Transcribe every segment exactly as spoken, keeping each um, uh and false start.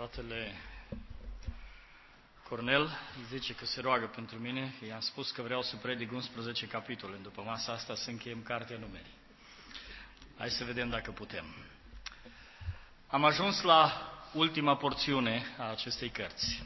Fratele Cornel zice că se roagă pentru mine, că i-am spus că vreau să predic unsprezece capitole. După masa asta să încheiem cartea Numerii. Hai să vedem dacă putem. Am ajuns la ultima porțiune a acestei cărți.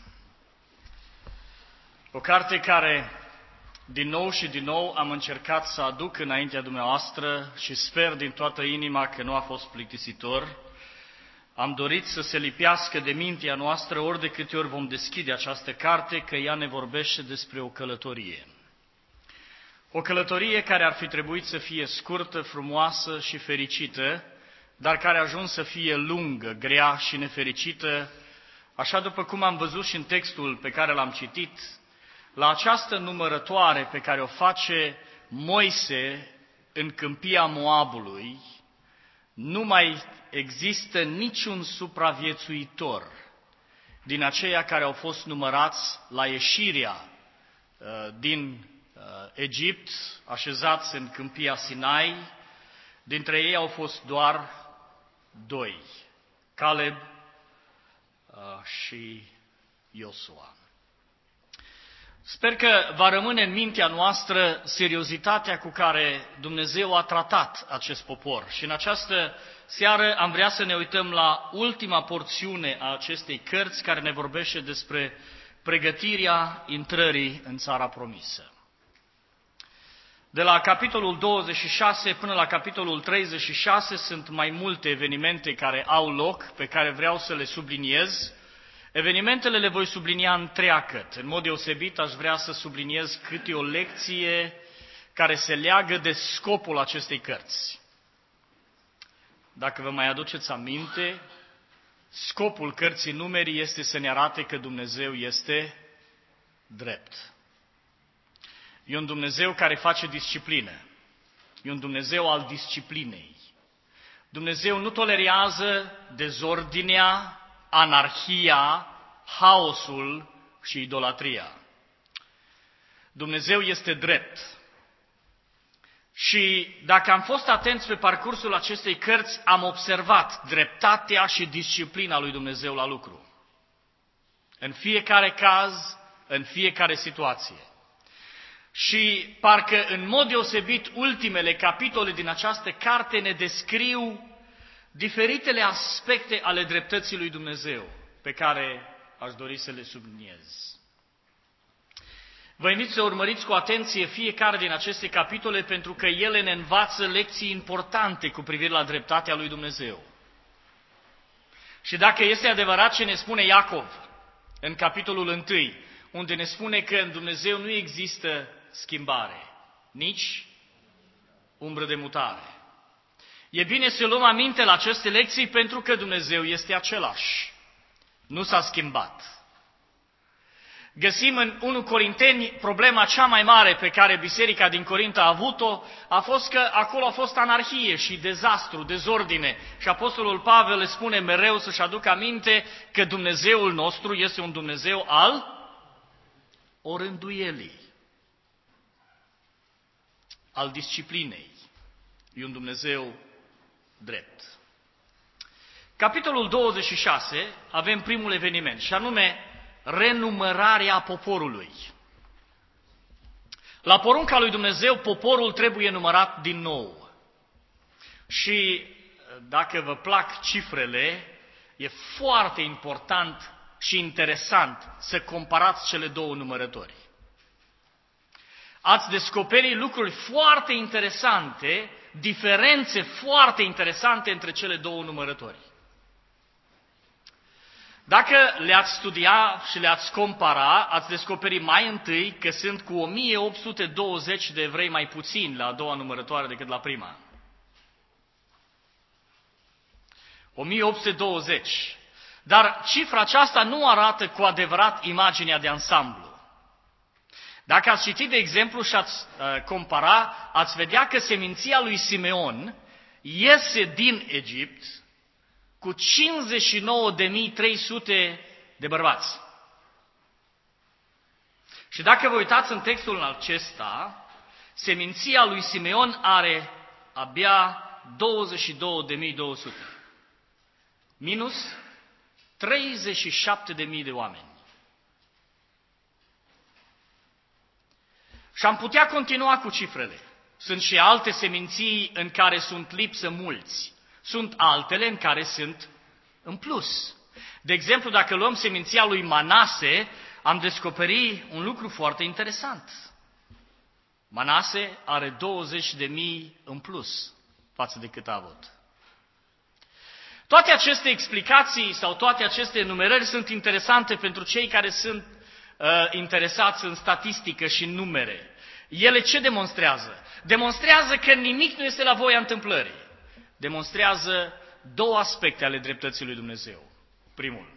O carte care, din nou și din nou, am încercat să aduc înaintea dumneavoastră și sper din toată inima că nu a fost plictisitor. Am dorit să se lipească de mintea noastră ori de câte ori vom deschide această carte, că ea ne vorbește despre o călătorie. O călătorie care ar fi trebuit să fie scurtă, frumoasă și fericită, dar care a ajuns să fie lungă, grea și nefericită, așa după cum am văzut și în textul pe care l-am citit, la această numărătoare pe care o face Moise în câmpia Moabului, nu mai există niciun supraviețuitor din aceia care au fost numărați la ieșirea uh, din uh, Egipt, așezați în câmpia Sinai. Dintre ei au fost doar doi, Caleb uh, și Iosua. Sper că va rămâne în mintea noastră seriozitatea cu care Dumnezeu a tratat acest popor. Și în această seară am vrea să ne uităm la ultima porțiune a acestei cărți care ne vorbește despre pregătirea intrării în țara promisă. De la capitolul douăzeci și șase până la capitolul treizeci și șase sunt mai multe evenimente care au loc, pe care vreau să le subliniez. Evenimentele le voi sublinia întreagăt. În mod deosebit aș vrea să subliniez câte o lecție care se leagă de scopul acestei cărți. Dacă vă mai aduceți aminte, scopul cărții Numerii este să ne arate că Dumnezeu este drept. E un Dumnezeu care face disciplină. E un Dumnezeu al disciplinei. Dumnezeu nu tolerează dezordinea, anarhia, haosul și idolatria. Dumnezeu este drept. Și dacă am fost atenți pe parcursul acestei cărți, am observat dreptatea și disciplina lui Dumnezeu la lucru. În fiecare caz, în fiecare situație. Și parcă în mod deosebit ultimele capitole din această carte ne descriu diferitele aspecte ale dreptății lui Dumnezeu, pe care aș dori să le subliniez. Vă invit să urmăriți cu atenție fiecare din aceste capitole, pentru că ele ne învață lecții importante cu privire la dreptatea lui Dumnezeu. Și dacă este adevărat ce ne spune Iacov în capitolul unu, unde ne spune că în Dumnezeu nu există schimbare, nici umbră de mutare, e bine să luăm aminte la aceste lecții, pentru că Dumnezeu este același. Nu s-a schimbat. Găsim în unu Corinteni problema cea mai mare pe care biserica din Corint a avut-o, a fost că acolo a fost anarhie și dezastru, dezordine. Și apostolul Pavel le spune mereu să-și aducă aminte că Dumnezeul nostru este un Dumnezeu al orânduielii, al disciplinei. E un Dumnezeu drept. Capitolul douăzeci și șase avem primul eveniment, și anume renumărarea poporului. La porunca lui Dumnezeu, poporul trebuie numărat din nou. Și dacă vă plac cifrele, e foarte important și interesant să comparați cele două numărători. Ați descoperit lucruri foarte interesante, diferențe foarte interesante între cele două numărători. Dacă le-ați studia și le-ați compara, ați descoperit mai întâi că sunt cu o mie opt sute douăzeci de evrei mai puțini la a doua numărătoare decât la prima. o mie opt sute douăzeci. Dar cifra aceasta nu arată cu adevărat imaginea de ansamblu. Dacă ați citit, de exemplu, și ați uh, compara, ați vedea că seminția lui Simeon iese din Egipt cu cincizeci și nouă de mii trei sute de bărbați. Și dacă vă uitați în textul acesta, seminția lui Simeon are abia douăzeci și două de mii două sute. Minus treizeci și șapte de mii de oameni. Și am putea continua cu cifrele. Sunt și alte seminții în care sunt lipsă mulți. Sunt altele în care sunt în plus. De exemplu, dacă luăm seminția lui Manase, am descoperit un lucru foarte interesant. Manase are douăzeci de mii în plus față de cât a avut. Toate aceste explicații sau toate aceste enumerări sunt interesante pentru cei care sunt uh, interesați în statistică și în numere. Ele ce demonstrează? Demonstrează că nimic nu este la voia întâmplării. Demonstrează două aspecte ale dreptății lui Dumnezeu. Primul,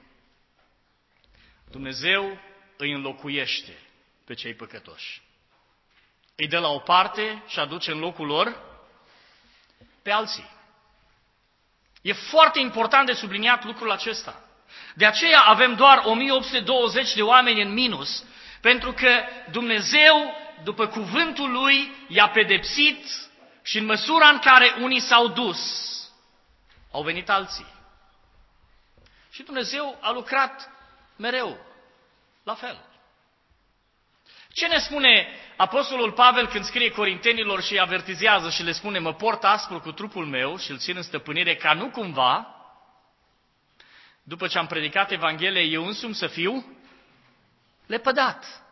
Dumnezeu îi înlocuiește pe cei păcătoși. Îi dă la o parte și aduce în locul lor pe alții. E foarte important de subliniat lucrul acesta. De aceea avem doar o mie opt sute douăzeci de oameni în minus, pentru că Dumnezeu, după cuvântul Lui, i-a pedepsit și în măsura în care unii s-au dus, au venit alții. Și Dumnezeu a lucrat mereu la fel. Ce ne spune Apostolul Pavel când scrie Corintenilor și îi avertizează și le spune: mă port aspru cu trupul meu și îl țin în stăpânire ca nu cumva, după ce am predicat Evanghelia, eu însumi să fiu lepădat.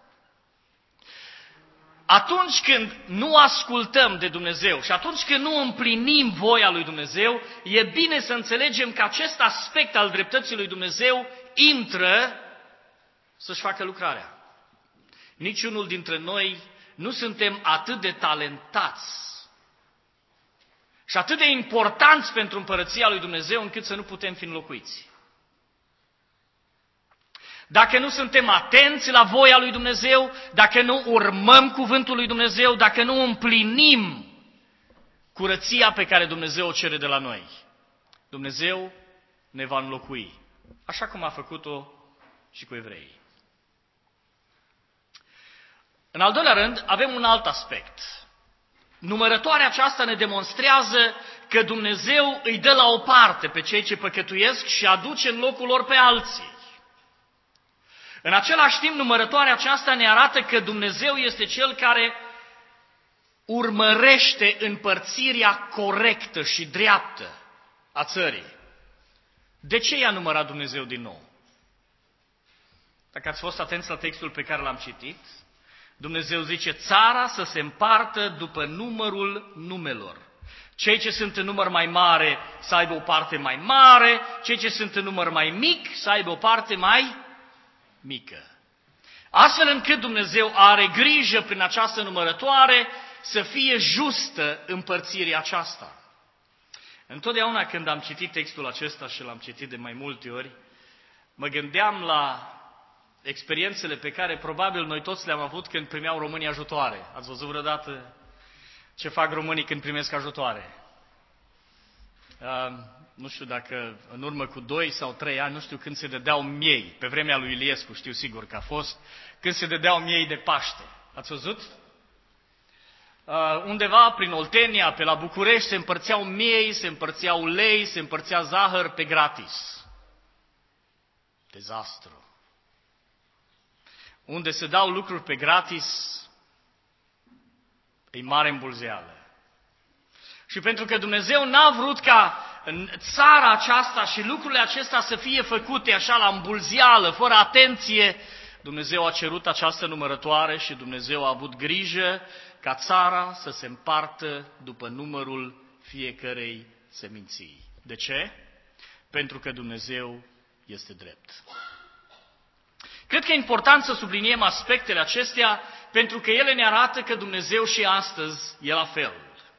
Atunci când nu ascultăm de Dumnezeu și atunci când nu împlinim voia lui Dumnezeu, e bine să înțelegem că acest aspect al dreptății lui Dumnezeu intră să-și facă lucrarea. Niciunul dintre noi nu suntem atât de talentați și atât de importanți pentru împărăția lui Dumnezeu încât să nu putem fi înlocuiți. Dacă nu suntem atenți la voia lui Dumnezeu, dacă nu urmăm cuvântul lui Dumnezeu, dacă nu împlinim curăția pe care Dumnezeu o cere de la noi, Dumnezeu ne va înlocui, așa cum a făcut-o și cu evreii. În al doilea rând, avem un alt aspect. Numărătoarea aceasta ne demonstrează că Dumnezeu îi dă la o parte pe cei ce păcătuiesc și aduce în locul lor pe alții. În același timp, numărătoarea aceasta ne arată că Dumnezeu este Cel care urmărește împărțirea corectă și dreaptă a țării. De ce i-a numărat Dumnezeu din nou? Dacă ați fost atenți la textul pe care l-am citit, Dumnezeu zice: țara să se împartă după numărul numelor. Cei ce sunt în număr mai mare să aibă o parte mai mare, cei ce sunt în număr mai mic să aibă o parte mai mică. Astfel încât Dumnezeu are grijă prin această numărătoare să fie justă împărțirea aceasta. Întotdeauna când am citit textul acesta și l-am citit de mai multe ori, mă gândeam la experiențele pe care probabil noi toți le-am avut când primeau românii ajutoare. Ați văzut vreodată ce fac românii când primesc ajutoare? Uh, nu știu dacă în urmă cu doi sau trei ani, nu știu când se dădeau miei, pe vremea lui Iliescu, știu sigur că a fost, când se dădeau miei de Paște. Ați văzut? Uh, undeva prin Oltenia, pe la București, se împărțeau miei, se împărțeau ulei, se împărțea zahăr pe gratis. Dezastru. Unde se dau lucruri pe gratis, e mare îmbulzeală. Și pentru că Dumnezeu n-a vrut ca în țara aceasta și lucrurile acestea să fie făcute așa la îmbulzeală, fără atenție, Dumnezeu a cerut această numărătoare și Dumnezeu a avut grijă ca țara să se împartă după numărul fiecărei seminții. De ce? Pentru că Dumnezeu este drept. Cred că e important să subliniem aspectele acestea, pentru că ele ne arată că Dumnezeu și astăzi e la fel.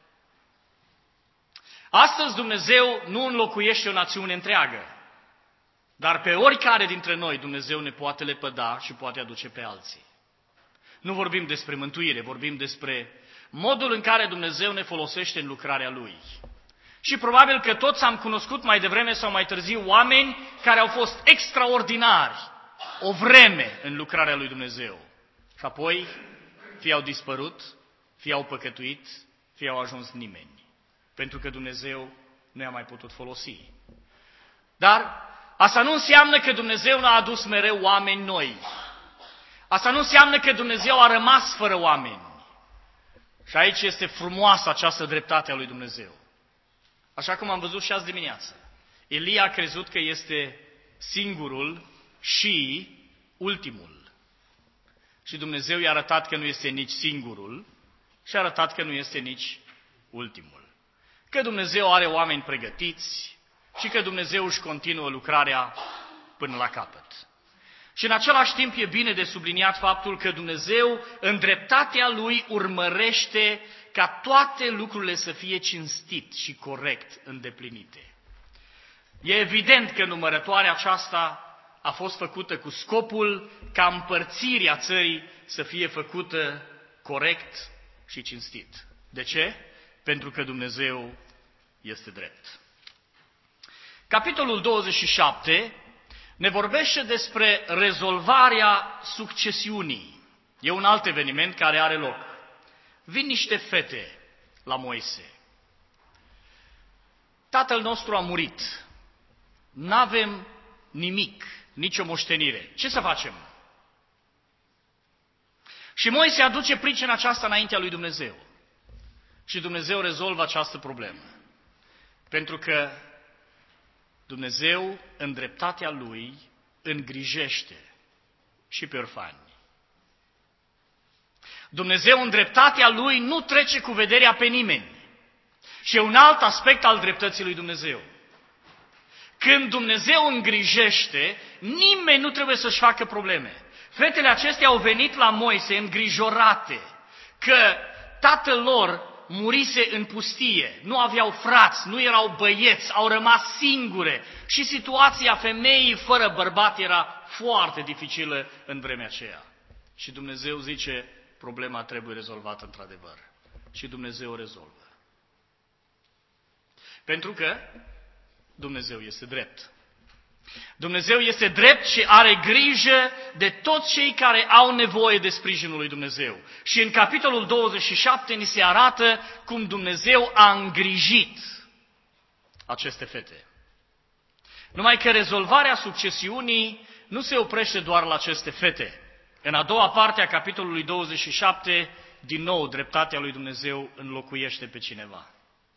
Astăzi Dumnezeu nu înlocuiește o națiune întreagă, dar pe oricare dintre noi Dumnezeu ne poate lepăda și poate aduce pe alții. Nu vorbim despre mântuire, vorbim despre modul în care Dumnezeu ne folosește în lucrarea Lui. Și probabil că toți am cunoscut mai devreme sau mai târziu oameni care au fost extraordinari o vreme în lucrarea lui Dumnezeu. Și apoi fie au dispărut, fie au păcătuit, fie au ajuns nimeni. Pentru că Dumnezeu nu i-a mai putut folosi. Dar Asta nu înseamnă că Dumnezeu n-a adus mereu oameni noi. Asta nu înseamnă că Dumnezeu a rămas fără oameni. Și aici este frumoasă această dreptate a lui Dumnezeu. Așa cum am văzut și azi dimineață. Elia a crezut că este singurul și ultimul. Și Dumnezeu i-a arătat că nu este nici singurul și a arătat că nu este nici ultimul. Că Dumnezeu are oameni pregătiți și că Dumnezeu își continuă lucrarea până la capăt. Și în același timp e bine de subliniat faptul că Dumnezeu, în dreptatea Lui, urmărește ca toate lucrurile să fie cinstit și corect îndeplinite. E evident că numărătoarea aceasta a fost făcută cu scopul ca împărțirea țării să fie făcută corect și cinstit. De ce? Pentru că Dumnezeu este drept. Capitolul douăzeci și șapte ne vorbește despre rezolvarea succesiunii. E un alt eveniment care are loc. Vin niște fete la Moise. Tatăl nostru a murit. N-avem nimic, nicio moștenire. Ce să facem? Și Moise aduce pricina aceasta înaintea lui Dumnezeu. Și Dumnezeu rezolvă această problemă. Pentru că Dumnezeu, în dreptatea Lui, îngrijește și pe orfani. Dumnezeu, în dreptatea Lui, nu trece cu vederea pe nimeni. Și e un alt aspect al dreptății lui Dumnezeu. Când Dumnezeu îngrijește, nimeni nu trebuie să-și facă probleme. Fetele acestea au venit la Moise îngrijorate că tatăl lor murise în pustie, nu aveau frați, nu erau băieți, au rămas singure și situația femeii fără bărbat era foarte dificilă în vremea aceea. Și Dumnezeu zice, problema trebuie rezolvată într-adevăr. Și Dumnezeu o rezolvă. Pentru că Dumnezeu este drept. Dumnezeu este drept și are grijă de toți cei care au nevoie de sprijinul lui Dumnezeu. Și în capitolul douăzeci și șapte ni se arată cum Dumnezeu a îngrijit aceste fete. Numai că rezolvarea succesiunii nu se oprește doar la aceste fete. În a doua parte a capitolului douăzeci și șapte, din nou, dreptatea lui Dumnezeu înlocuiește pe cineva.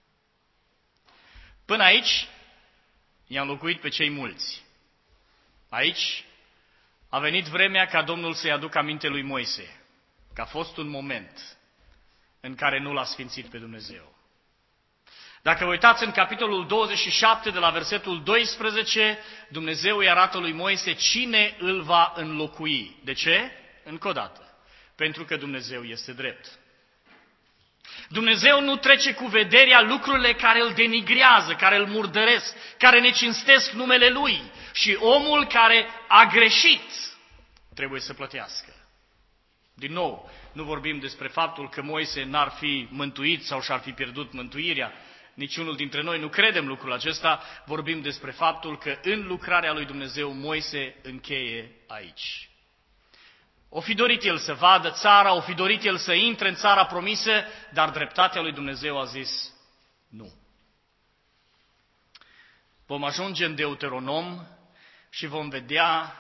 Până aici, i-a înlocuit pe cei mulți. Aici a venit vremea ca Domnul să-i aducă aminte lui Moise că a fost un moment în care nu l-a sfințit pe Dumnezeu. Dacă vă uitați în capitolul douăzeci și șapte, de la versetul doisprezece, Dumnezeu îi arată lui Moise cine îl va înlocui. De ce? Încă o dată. Pentru că Dumnezeu este drept. Dumnezeu nu trece cu vederea lucrurile care îl denigrează, care îl murdăresc, care ne cinstesc numele Lui. Și omul care a greșit trebuie să plătească. Din nou, nu vorbim despre faptul că Moise n-ar fi mântuit sau și-ar fi pierdut mântuirea. Niciunul dintre noi nu credem lucrul acesta. Vorbim despre faptul că în lucrarea lui Dumnezeu Moise încheie aici. O fi dorit el să vadă țara, o fi dorit el să intre în țara promisă, dar dreptatea lui Dumnezeu a zis nu. Vom ajunge în Deuteronom și vom vedea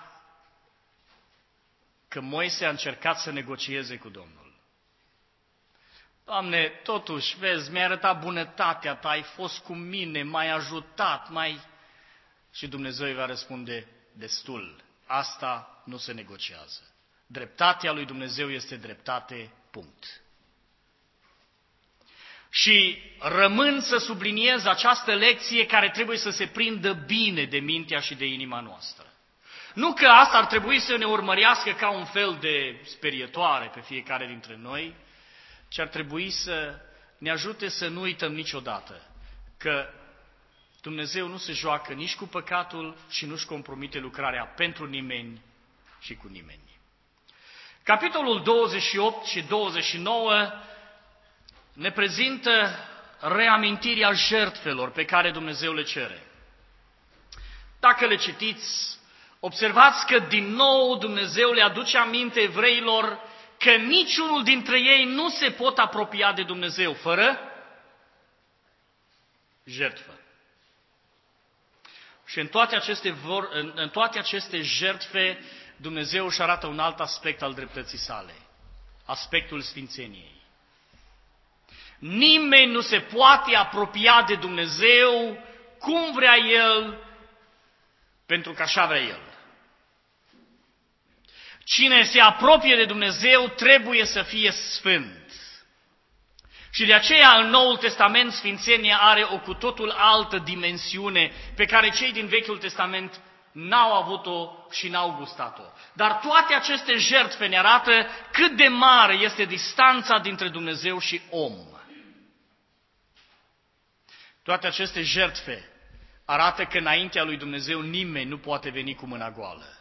că Moise a încercat să negocieze cu Domnul. Doamne, totuși, vezi, mi-ai arătat bunătatea Ta, ai fost cu mine, m-ai ajutat, mai Și Dumnezeu îi va răspunde, destul, asta nu se negociază. Dreptatea lui Dumnezeu este dreptate, punct. Și rămân să subliniez această lecție care trebuie să se prindă bine de mintea și de inima noastră. Nu că asta ar trebui să ne urmărească ca un fel de sperietoare pe fiecare dintre noi, ci ar trebui să ne ajute să nu uităm niciodată că Dumnezeu nu se joacă nici cu păcatul și nu-și compromite lucrarea pentru nimeni și cu nimeni. Capitolul douăzeci și opt și douăzeci și nouă ne prezintă reamintirea jertfelor pe care Dumnezeu le cere. Dacă le citiți, observați că din nou Dumnezeu le aduce aminte evreilor că niciunul dintre ei nu se pot apropia de Dumnezeu fără jertfă. Și în toate aceste, vor, în, în toate aceste jertfe, Dumnezeu își arată un alt aspect al dreptății sale, aspectul sfințeniei. Nimeni nu se poate apropia de Dumnezeu cum vrea El, pentru că așa vrea El. Cine se apropie de Dumnezeu trebuie să fie sfânt. Și de aceea în Noul Testament sfințenia are o cu totul altă dimensiune pe care cei din Vechiul Testament n-au avut-o și n-au gustat-o. Dar toate aceste jertfe ne arată cât de mare este distanța dintre Dumnezeu și om. Toate aceste jertfe arată că înaintea lui Dumnezeu nimeni nu poate veni cu mâna goală.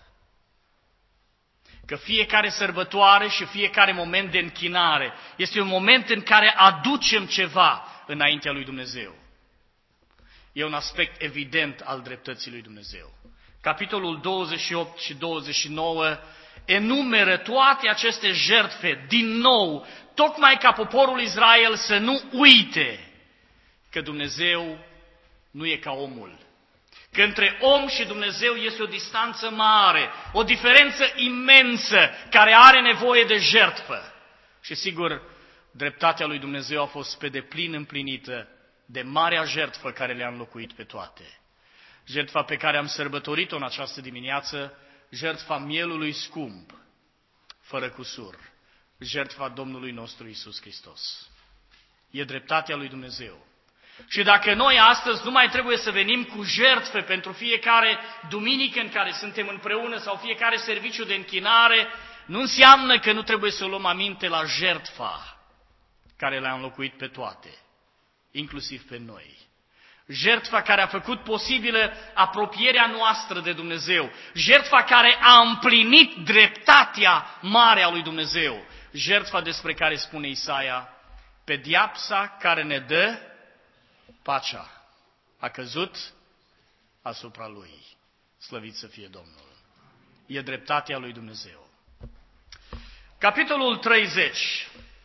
Că fiecare sărbătoare și fiecare moment de închinare este un moment în care aducem ceva înaintea lui Dumnezeu. E un aspect evident al dreptății lui Dumnezeu. Capitolul douăzeci și opt și douăzeci și nouă enumeră toate aceste jertfe din nou, tocmai ca poporul Israel să nu uite că Dumnezeu nu e ca omul. Că între om și Dumnezeu este o distanță mare, o diferență imensă care are nevoie de jertfă. Și sigur, dreptatea lui Dumnezeu a fost pe deplin împlinită de marea jertfă care le-a înlocuit pe toate. Jertfa pe care am sărbătorit-o în această dimineață, jertfa mielului scump, fără cusur, jertfa Domnului nostru Iisus Hristos. E dreptatea lui Dumnezeu. Și dacă noi astăzi nu mai trebuie să venim cu jertfe pentru fiecare duminică în care suntem împreună sau fiecare serviciu de închinare, nu înseamnă că nu trebuie să luăm aminte la jertfa care le-a înlocuit pe toate, inclusiv pe noi. Jertfa care a făcut posibilă apropierea noastră de Dumnezeu, jertfa care a împlinit dreptatea mare a lui Dumnezeu, jertfa despre care spune Isaia, pedeapsa care ne dă pacea a căzut asupra lui. Slăvit să fie Domnul. E dreptatea lui Dumnezeu. Capitolul treizeci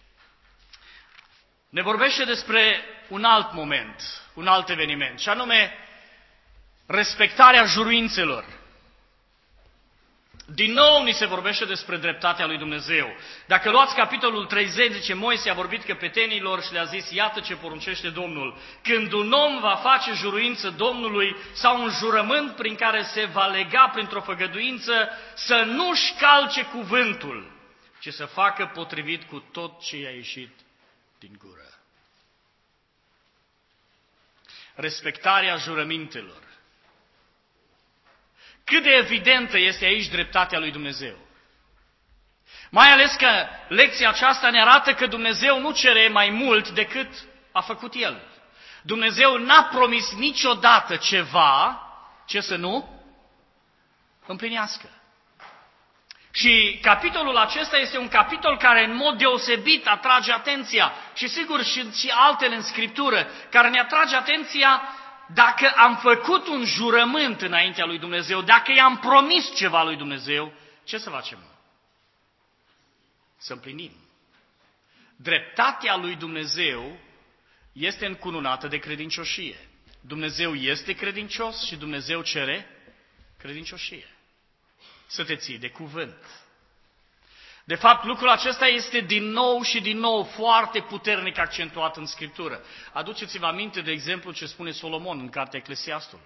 ne vorbește despre un alt moment, un alt eveniment, și anume respectarea juruințelor. Din nou ni se vorbește despre dreptatea lui Dumnezeu. Dacă luați capitolul treizeci, zice Moise a vorbit căpetenilor și le-a zis, iată ce poruncește Domnul. Când un om va face juruință Domnului sau un jurământ prin care se va lega printr-o făgăduință, să nu-și calce cuvântul, ci să facă potrivit cu tot ce i-a ieșit din gură. Respectarea jurămintelor. Cât de evidentă este aici dreptatea lui Dumnezeu. Mai ales că lecția aceasta ne arată că Dumnezeu nu cere mai mult decât a făcut El. Dumnezeu n-a promis niciodată ceva ce să nu împlinească. Și capitolul acesta este un capitol care în mod deosebit atrage atenția, și sigur și, și altele în Scriptură, care ne atrage atenția. Dacă am făcut un jurământ înaintea lui Dumnezeu, dacă i-am promis ceva lui Dumnezeu, ce să facem? Să împlinim. Dreptatea lui Dumnezeu este încununată de credincioșie. Dumnezeu este credincios și Dumnezeu cere credincioșie. Să te ții de cuvânt. De fapt, lucrul acesta este din nou și din nou foarte puternic accentuat în Scriptură. Aduceți-vă aminte, de exemplu, ce spune Solomon în cartea Eclesiastul.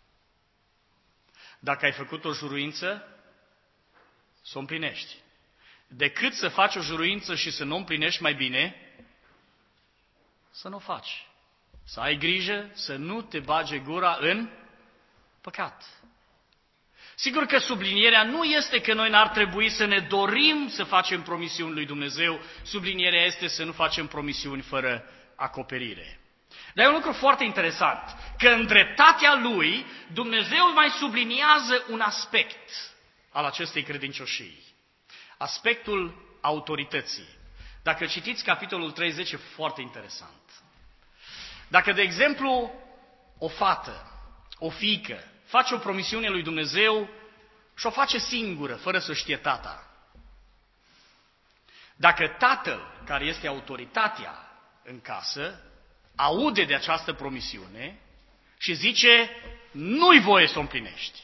Dacă ai făcut o juruință, să o împlinești. Decât să faci o juruință și să nu o împlinești, mai bine să nu o faci. Să ai grijă să nu te bage gura în păcat. Sigur că sublinierea nu este că noi n-ar trebui să ne dorim să facem promisiuni lui Dumnezeu, sublinierea este să nu facem promisiuni fără acoperire. Dar e un lucru foarte interesant, că în dreptatea Lui, Dumnezeu mai subliniază un aspect al acestei credincioșii. Aspectul autorității. Dacă citiți capitolul treizeci, e foarte interesant. Dacă, de exemplu, o fată, o fiică, face o promisiune lui Dumnezeu și o face singură, fără să știe tata. Dacă tatăl, care este autoritatea în casă, aude de această promisiune și zice, nu-i voie să o împlinești.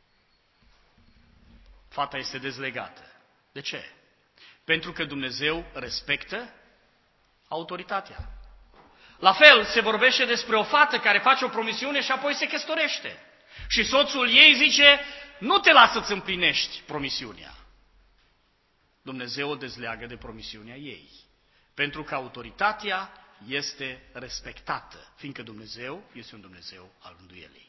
Fata este dezlegată. De ce? Pentru că Dumnezeu respectă autoritatea. La fel, se vorbește despre o fată care face o promisiune și apoi se căsătorește. Și soțul ei zice, nu te lasă să împlinești promisiunea. Dumnezeu o dezleagă de promisiunea ei. Pentru că autoritatea este respectată, fiindcă Dumnezeu este un Dumnezeu al rânduielii.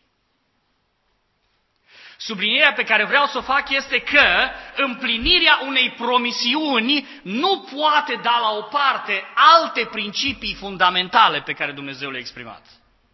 Sublinierea pe care vreau să o fac este că împlinirea unei promisiuni nu poate da la o parte alte principii fundamentale pe care Dumnezeu le-a exprimat.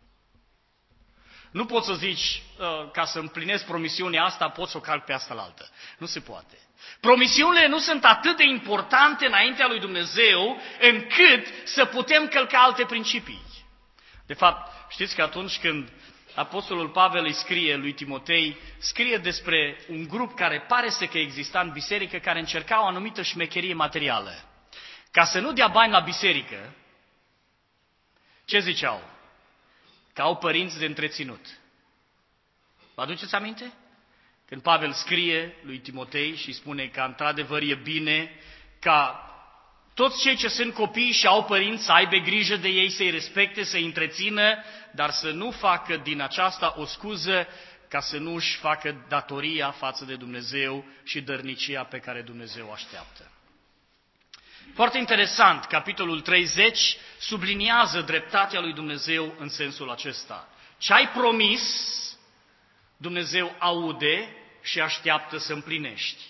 Nu poți să zici, ca să împlinesc promisiunea asta, pot să o calc pe asta la altă. Nu se poate. Promisiunile nu sunt atât de importante înaintea lui Dumnezeu încât să putem călca alte principii. De fapt, știți că atunci când Apostolul Pavel îi scrie lui Timotei, scrie despre un grup care pare să că exista în biserică, care încerca o anumită șmecherie materială. Ca să nu dea bani la biserică, ce ziceau? Că au părinți de întreținut. Vă aduceți aminte? Când Pavel scrie lui Timotei și spune că într-adevăr e bine ca toți cei ce sunt copii și au părinți să aibă grijă de ei, să-i respecte, să-i întrețină, dar să nu facă din aceasta o scuză ca să nu își facă datoria față de Dumnezeu și dărnicia pe care Dumnezeu o așteaptă. Foarte interesant, capitolul treizeci subliniază dreptatea lui Dumnezeu în sensul acesta. Ce ai promis, Dumnezeu aude și așteaptă să împlinești.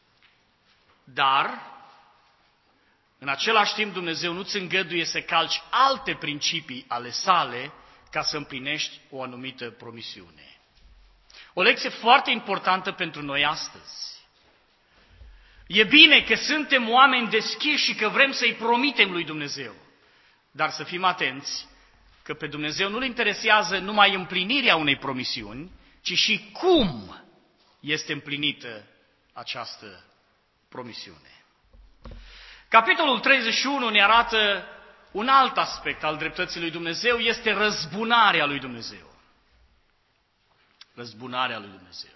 Dar, în același timp, Dumnezeu nu-ți îngăduie să calci alte principii ale sale ca să împlinești o anumită promisiune. O lecție foarte importantă pentru noi astăzi. E bine că suntem oameni deschiși și că vrem să-i promitem lui Dumnezeu. Dar să fim atenți că pe Dumnezeu nu-L interesează numai împlinirea unei promisiuni, ci și cum este împlinită această promisiune. Capitolul treizeci și unu ne arată un alt aspect al dreptății lui Dumnezeu, este răzbunarea lui Dumnezeu. Răzbunarea lui Dumnezeu.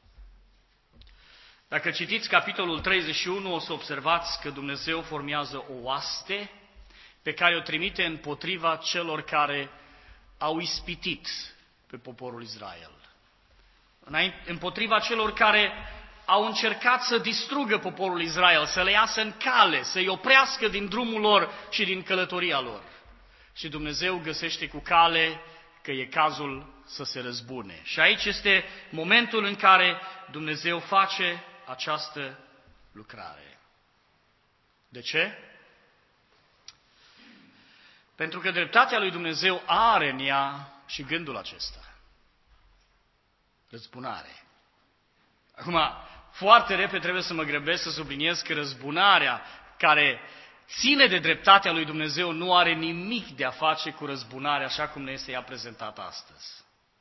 Dacă citiți capitolul treizeci și unu, o să observați că Dumnezeu formează o oaste pe care o trimite împotriva celor care au ispitit pe poporul Israel. Împotriva celor care au încercat să distrugă poporul Israel, să le iasă în cale, să-i oprească din drumul lor și din călătoria lor. Și Dumnezeu găsește cu cale că e cazul să se răzbune. Și aici este momentul în care Dumnezeu face această lucrare. De ce? Pentru că dreptatea lui Dumnezeu are în ea și gândul acesta. Răzbunare. Acum, foarte repede trebuie să mă grăbesc să subliniez că răzbunarea care ține de dreptatea lui Dumnezeu nu are nimic de a face cu răzbunarea așa cum ne este ea prezentată astăzi.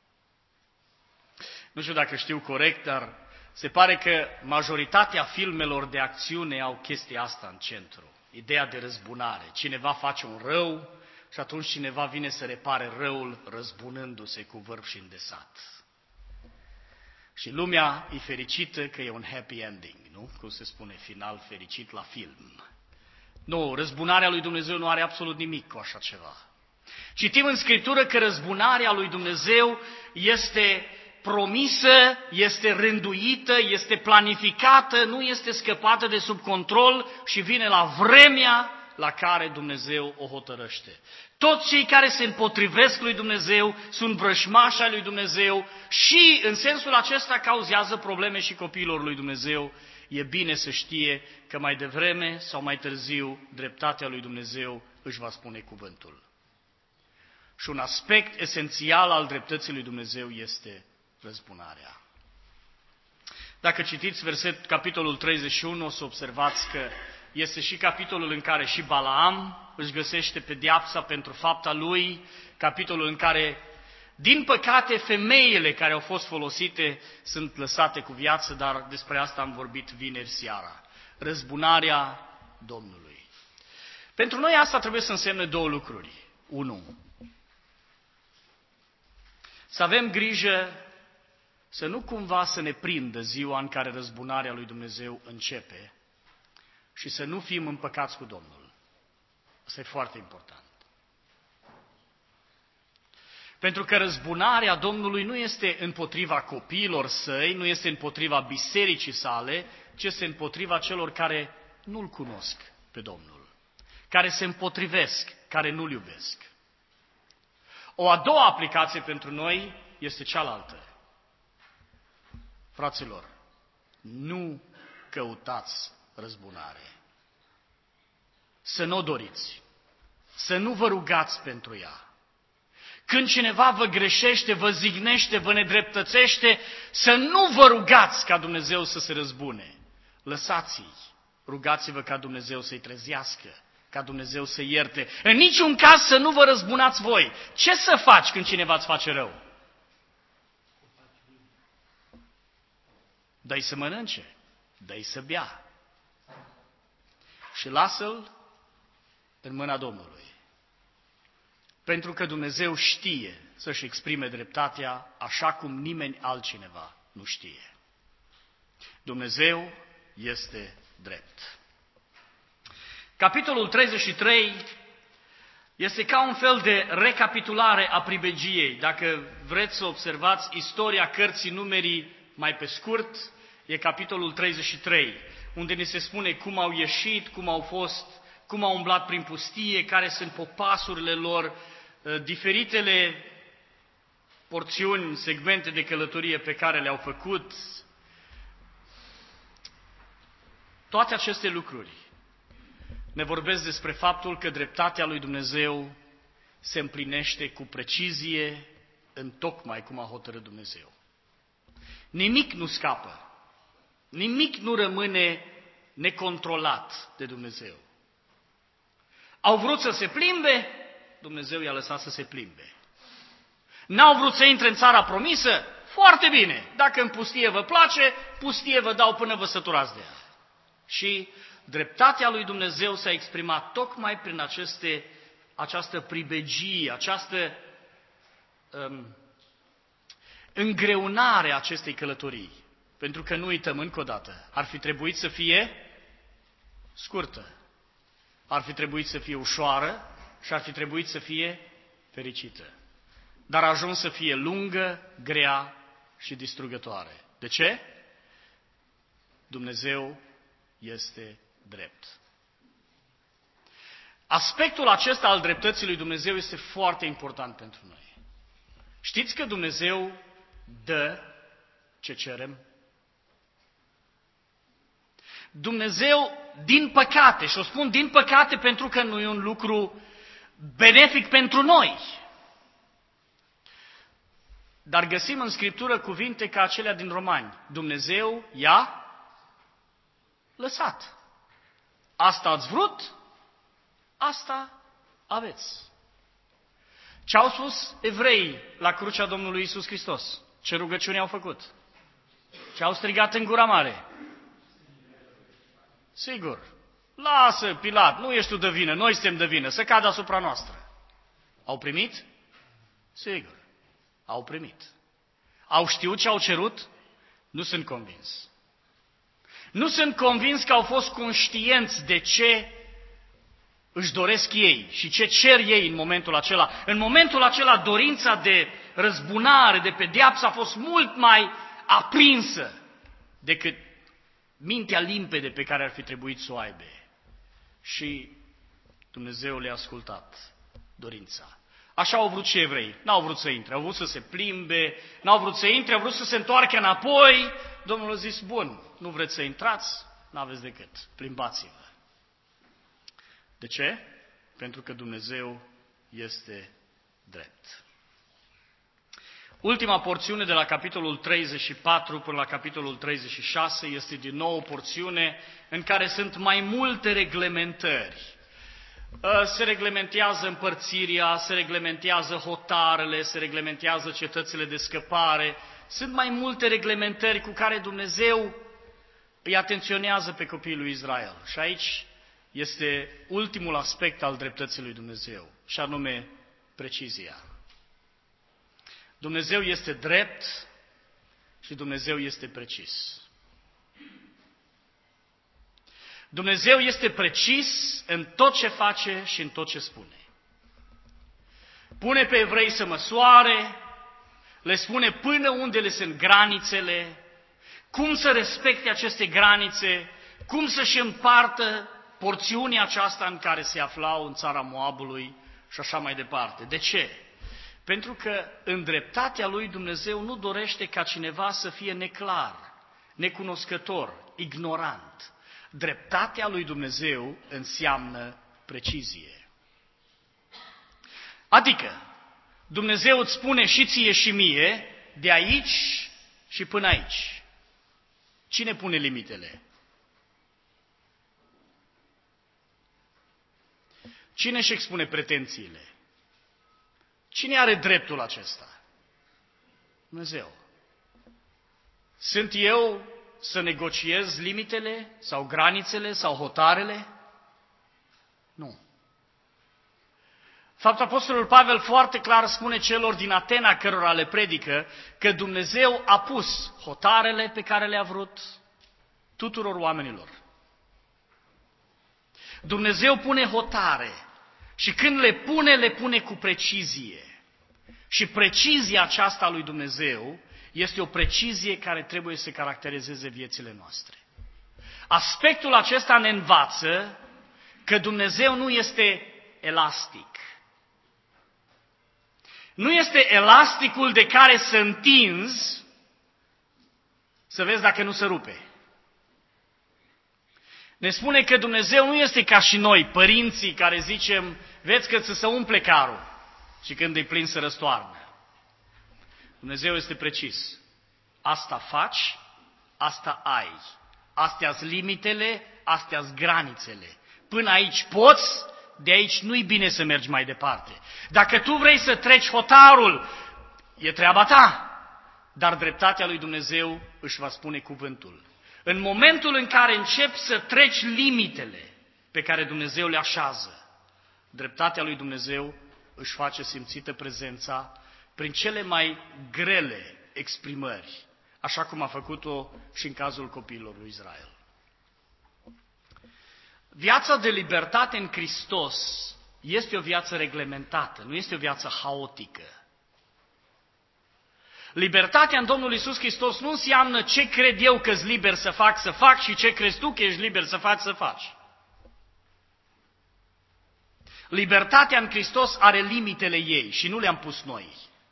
Nu știu dacă știu corect, dar se pare că majoritatea filmelor de acțiune au chestia asta în centru. Ideea de răzbunare. Cineva face un rău și atunci cineva vine să repare răul răzbunându-se cu vârf și îndesat. Și lumea e fericită că e un happy ending, nu? Cum se spune, final fericit la film. Nu, răzbunarea lui Dumnezeu nu are absolut nimic cu așa ceva. Citim în Scriptură că răzbunarea lui Dumnezeu este promisă, este rânduită, este planificată, nu este scăpată de sub control și vine la vremea la care Dumnezeu o hotărăște. Toți cei care se împotrivesc lui Dumnezeu sunt vrăjmași ai lui Dumnezeu și în sensul acesta cauzează probleme și copiilor lui Dumnezeu. E bine să știe că mai devreme sau mai târziu dreptatea lui Dumnezeu își va spune cuvântul. Și un aspect esențial al dreptății lui Dumnezeu este răzbunarea. Dacă citiți verset, capitolul treizeci și unu, o să observați că este și capitolul în care și Balaam își găsește pedeapsa pentru fapta lui, capitolul în care, din păcate, femeile care au fost folosite sunt lăsate cu viață, dar despre asta am vorbit vineri seara. Răzbunarea Domnului. Pentru noi asta trebuie să însemne două lucruri. Unu, Să avem grijă să nu cumva să ne prindă ziua în care răzbunarea lui Dumnezeu începe și să nu fim împăcați cu Domnul. Asta e foarte important. Pentru că răzbunarea Domnului nu este împotriva copiilor săi, nu este împotriva bisericii sale, ci este împotriva celor care nu-L cunosc pe Domnul, care se împotrivesc, care nu-L iubesc. O a doua aplicație pentru noi este cealaltă. Fraților, nu căutați răzbunare. Să nu o doriți. Să nu vă rugați pentru ea. Când cineva vă greșește, vă zignește, vă nedreptățește, să nu vă rugați ca Dumnezeu să se răzbune. Lăsați-i. Rugați-vă ca Dumnezeu să-i trezească, ca Dumnezeu să ierte. În niciun caz să nu vă răzbunați voi. Ce să faci când cineva îți face rău? Dă-i să mănânce, dă-i să bea și lasă-l în mâna Domnului. Pentru că Dumnezeu știe să-și exprime dreptatea așa cum nimeni altcineva nu știe. Dumnezeu este drept. Capitolul treizeci și trei este ca un fel de recapitulare a pribegiei. Dacă vreți să observați istoria cărții Numerii mai pe scurt, e capitolul treizeci și trei, unde ne se spune cum au ieșit, cum au fost, cum au umblat prin pustie, care sunt popasurile lor, diferitele porțiuni, segmente de călătorie pe care le-au făcut. Toate aceste lucruri ne vorbesc despre faptul că dreptatea lui Dumnezeu se împlinește cu precizie, întocmai cum a hotărât Dumnezeu. Nimic nu scapă, nimic nu rămâne necontrolat de Dumnezeu. Au vrut să se plimbe, Dumnezeu i-a lăsat să se plimbe. N-au vrut să intre în țara promisă? Foarte bine, dacă în pustie vă place, pustie vă dau până vă săturați de ea. Și dreptatea lui Dumnezeu s-a exprimat tocmai prin aceste, această pribegie, această um, îngreunare a acestei călătorii. Pentru că nu uităm încă o dată, ar fi trebuit să fie scurtă, ar fi trebuit să fie ușoară și ar fi trebuit să fie fericită. Dar a ajuns să fie lungă, grea și distrugătoare. De ce? Dumnezeu este drept. Aspectul acesta al dreptății lui Dumnezeu este foarte important pentru noi. Știți că Dumnezeu dă ce cerem? Dumnezeu, din păcate, și o spun din păcate pentru că nu e un lucru benefic pentru noi, dar găsim în Scriptură cuvinte ca acelea din Romani. Dumnezeu i-a lăsat. Asta ați vrut, asta aveți. Ce au spus evreii la crucea Domnului Iisus Hristos? Ce rugăciuni au făcut? Ce au strigat în gura mare? Sigur, lasă Pilat, nu ești tu de vină, noi suntem de vină, să cadă asupra noastră. Au primit? Sigur, au primit. Au știut ce au cerut? Nu sunt convins. Nu sunt convins că au fost conștienți de ce își doresc ei și ce cer ei în momentul acela. În momentul acela, dorința de răzbunare, de pedeapsă a fost mult mai aprinsă decât mintea limpede pe care ar fi trebuit să o aibă. Și Dumnezeu le-a ascultat dorința. Așa au vrut și evrei. N-au vrut să intre, au vrut să se plimbe, n-au vrut să intre, au vrut să se întoarcă înapoi. Domnul a zis, bun, nu vreți să intrați? N-aveți decât, plimbați-vă. De ce? Pentru că Dumnezeu este drept. Ultima porțiune de la capitolul treizeci și patru până la capitolul treizeci și șase este din nou o porțiune în care sunt mai multe reglementări. Se reglementează împărțirea, se reglementează hotarele, se reglementează cetățile de scăpare. Sunt mai multe reglementări cu care Dumnezeu îi atenționează pe copiii lui Israel. Și aici este ultimul aspect al dreptății lui Dumnezeu, și anume precizia. Dumnezeu este drept și Dumnezeu este precis. Dumnezeu este precis în tot ce face și în tot ce spune. Pune pe evrei să măsoare, le spune până unde le sunt granițele, cum să respecte aceste granițe, cum să-și împartă porțiunea aceasta în care se aflau în țara Moabului și așa mai departe. De ce? Pentru că în dreptatea lui Dumnezeu nu dorește ca cineva să fie neclar, necunoscător, ignorant. Dreptatea lui Dumnezeu înseamnă precizie. Adică, Dumnezeu îți spune și ție și mie, de aici și până aici. Cine pune limitele? Cine își expune pretențiile? Cine are dreptul acesta? Dumnezeu. Sunt eu să negociez limitele sau granițele sau hotarele? Nu. Fapt, Apostolul Pavel foarte clar spune celor din Atena cărora le predică că Dumnezeu a pus hotarele pe care le-a vrut tuturor oamenilor. Dumnezeu pune hotare și când le pune, le pune cu precizie. Și precizia aceasta lui Dumnezeu este o precizie care trebuie să caracterizeze viețile noastre. Aspectul acesta ne învață că Dumnezeu nu este elastic. Nu este elasticul de care să întinzi să vezi dacă nu se rupe. Ne spune că Dumnezeu nu este ca și noi, părinții care zicem, vezi că ți se umple carul și când e plin se răstoarnă. Dumnezeu este precis. Asta faci, asta ai. Astea-s limitele, astea-s granițele. Până aici poți, de aici nu-i bine să mergi mai departe. Dacă tu vrei să treci hotarul, e treaba ta. Dar dreptatea lui Dumnezeu își va spune cuvântul. În momentul în care începi să treci limitele pe care Dumnezeu le așează, dreptatea lui Dumnezeu își face simțită prezența prin cele mai grele exprimări, așa cum a făcut-o și în cazul copiilor lui Israel. Viața de libertate în Hristos este o viață reglementată, nu este o viață haotică. Libertatea în Domnul Iisus Hristos nu înseamnă ce cred eu că-s liber să fac, să fac și ce crezi tu că ești liber să faci, să faci. Libertatea în Hristos are limitele ei și nu le-am pus noi.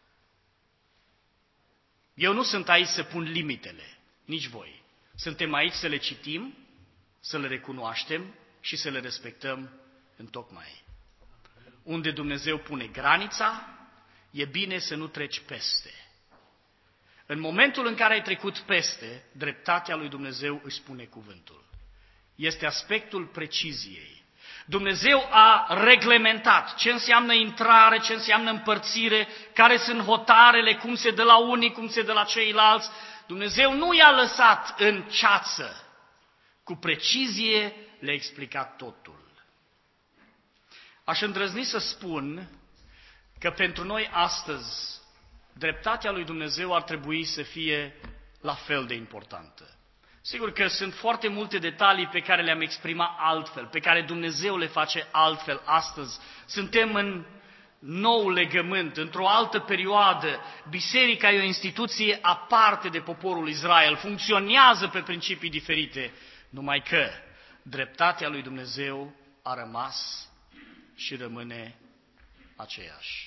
Eu nu sunt aici să pun limitele, nici voi. Suntem aici să le citim, să le recunoaștem și să le respectăm întocmai. Unde Dumnezeu pune granița, e bine să nu treci peste. În momentul în care ai trecut peste, dreptatea lui Dumnezeu își spune cuvântul. Este aspectul preciziei. Dumnezeu a reglementat ce înseamnă intrare, ce înseamnă împărțire, care sunt hotarele, cum se dă la unii, cum se dă la ceilalți. Dumnezeu nu i-a lăsat în ceață. Cu precizie le-a explicat totul. Aș îndrăzni să spun că pentru noi astăzi dreptatea lui Dumnezeu ar trebui să fie la fel de importantă. Sigur că sunt foarte multe detalii pe care le-am exprimat altfel, pe care Dumnezeu le face altfel astăzi. Suntem în nou legământ, într-o altă perioadă. Biserica e o instituție aparte de poporul Israel, funcționează pe principii diferite, numai că dreptatea lui Dumnezeu a rămas și rămâne aceeași.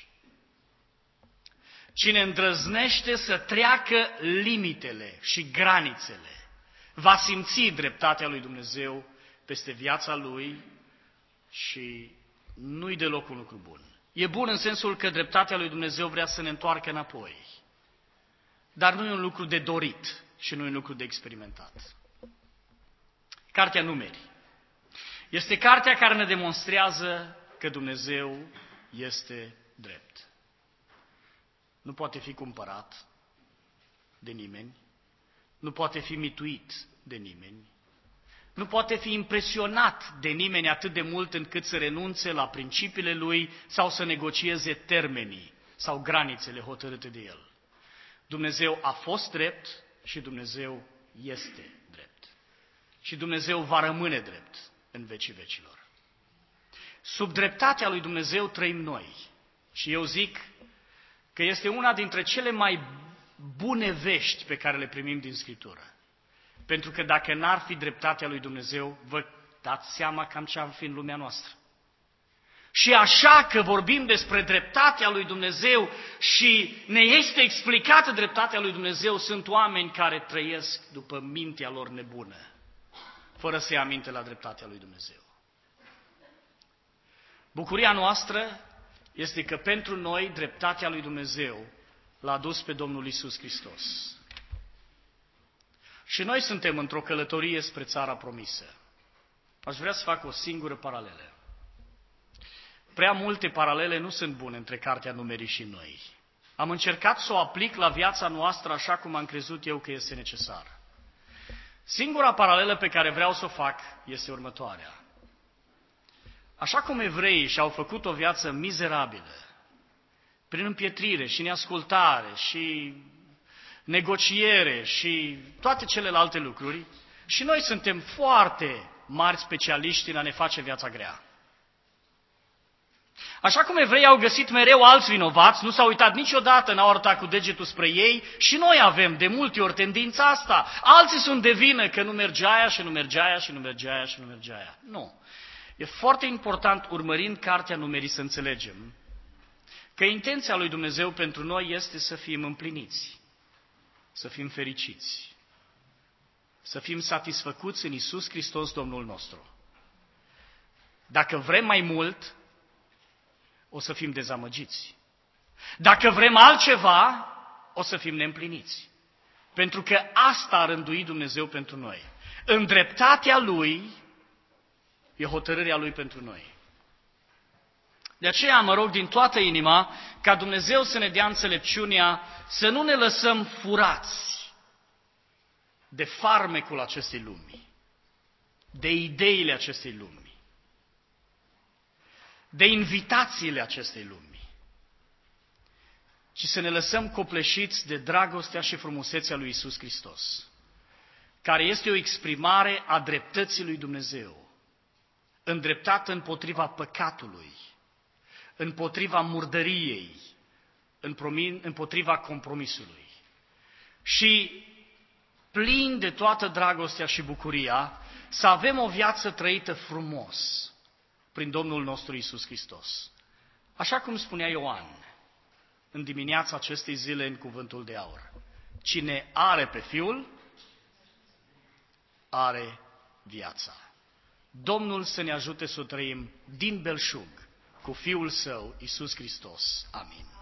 Cine îndrăznește să treacă limitele și granițele, va simți dreptatea lui Dumnezeu peste viața lui și nu-i deloc un lucru bun. E bun în sensul că dreptatea lui Dumnezeu vrea să ne întoarcă înapoi, dar nu e un lucru de dorit și nu e un lucru de experimentat. Cartea Numeri este cartea care ne demonstrează că Dumnezeu este drept. Nu poate fi cumpărat de nimeni, nu poate fi mituit de nimeni, nu poate fi impresionat de nimeni atât de mult încât să renunțe la principiile lui sau să negocieze termenii sau granițele hotărâte de el. Dumnezeu a fost drept și Dumnezeu este drept. Și Dumnezeu va rămâne drept în vecii vecilor. Sub dreptatea lui Dumnezeu trăim noi. Și eu zic că este una dintre cele mai bune vești pe care le primim din Scriptură. Pentru că dacă n-ar fi dreptatea lui Dumnezeu, vă dați seama cam ce am fi în lumea noastră. Și așa că vorbim despre dreptatea lui Dumnezeu și ne este explicată dreptatea lui Dumnezeu, sunt oameni care trăiesc după mintea lor nebună, fără să ia minte la dreptatea lui Dumnezeu. Bucuria noastră este că pentru noi dreptatea lui Dumnezeu l-a adus pe Domnul Iisus Hristos. Și noi suntem într-o călătorie spre țara promisă. Aș vrea să fac o singură paralelă. Prea multe paralele nu sunt bune între Cartea Numerii și noi. Am încercat să o aplic la viața noastră așa cum am crezut eu că este necesar. Singura paralelă pe care vreau să o fac este următoarea. Așa cum evreii și-au făcut o viață mizerabilă, prin împietrire și neascultare și negociere și toate celelalte lucruri, și noi suntem foarte mari specialiști în a ne face viața grea. Așa cum evreii au găsit mereu alți vinovați, nu s-au uitat niciodată, n-au arătat cu degetul spre ei, și noi avem de multe ori tendința asta. Alții sunt de vină că nu merge aia și nu merge aia și nu merge aia și nu merge aia. Nu. E foarte important, urmărind Cartea Numerii, să înțelegem că intenția lui Dumnezeu pentru noi este să fim împliniți, să fim fericiți, să fim satisfăcuți în Iisus Hristos, Domnul nostru. Dacă vrem mai mult, o să fim dezamăgiți. Dacă vrem altceva, o să fim neîmpliniți. Pentru că asta a rânduit Dumnezeu pentru noi. În dreptatea Lui e hotărârea Lui pentru noi. De aceea mă rog din toată inima ca Dumnezeu să ne dea înțelepciunea să nu ne lăsăm furați de farmecul acestei lumi, de ideile acestei lumi, de invitațiile acestei lumi, ci să ne lăsăm copleșiți de dragostea și frumusețea lui Iisus Hristos, care este o exprimare a dreptății lui Dumnezeu, îndreptată împotriva păcatului, împotriva murdăriei, împotriva compromisului. Și plin de toată dragostea și bucuria, să avem o viață trăită frumos prin Domnul nostru Iisus Hristos. Așa cum spunea Ioan în dimineața acestei zile în Cuvântul de Aur. Cine are pe Fiul, are viața. Domnul să ne ajute să o trăim din belșug cu Fiul Său, Iisus Hristos. Amin.